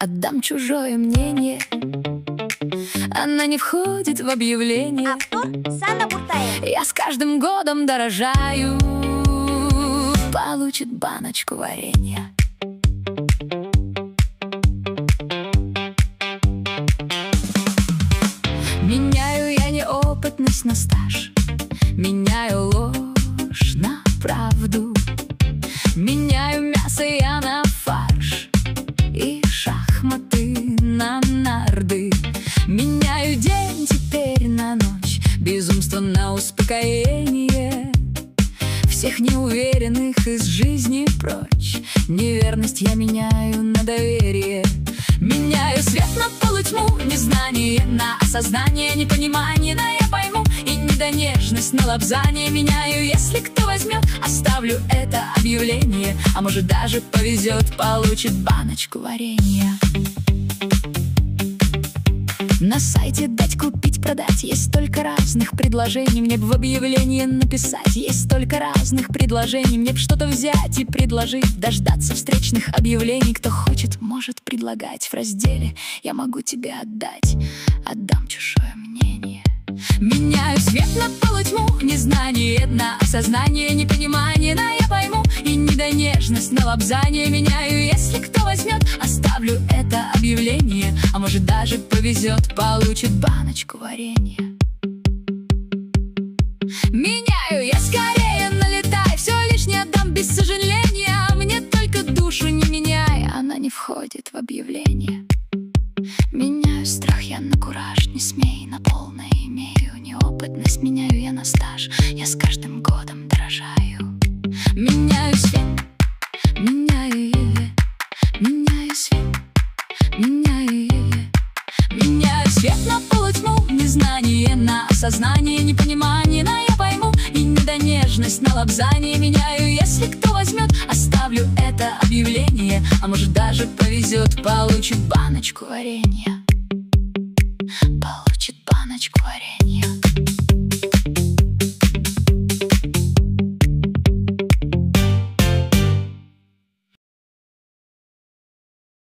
отдам чужое мнение. Она не входит в объявление. Автор Санна Буртаева. Я с каждым годом дорожаю. Получит баночку варенья. Меняю я неопытность на стаж, меняю ложь на правду, меняю мясо я на фарш и шахматы на нарды. Меняю день теперь на ночь, безумство на успокоение. Всех неуверенных из жизни прочь, неверность я меняю на доверие. Меняю свет на полутьму, незнание на осознание, непонимание на я пойму, и недонежность на лобзание. Меняю, если кто возьмет, оставлю это объявление, а может даже повезет, получит баночку варенья. На сайте дать, купить, продать, есть столько разных предложений. Мне б в объявлении написать, есть столько разных предложений. Мне б что-то взять и предложить, дождаться встречных объявлений. Кто хочет, может предлагать в разделе «Я могу тебе отдать», отдам чужое мнение. Меняю свет на полутьму, незнание на осознание, непонимание на я пойму, и недонежность на лобзание. Меняю, если кто возьмет, оставлю это объявление, а может даже повезет, получит баночку варенья. Меняю я скорее, налетай, все лишнее отдам без сожаления. Мне только душу не меняй, она не входит в объявление. Меняю страх я на кураж, не смей, на полное имею неопытность, меняю я на стаж, я с каждым годом дорожаю. Меняю свет, меняю свет, меняю свет на полутьму, незнание на осознание, непонимание на я пойму, и недонежность на лобзание. Меняю, если кто возьмет, оставлю это объявление, а может даже повезет, получит баночку варенья. Получит баночку варенья.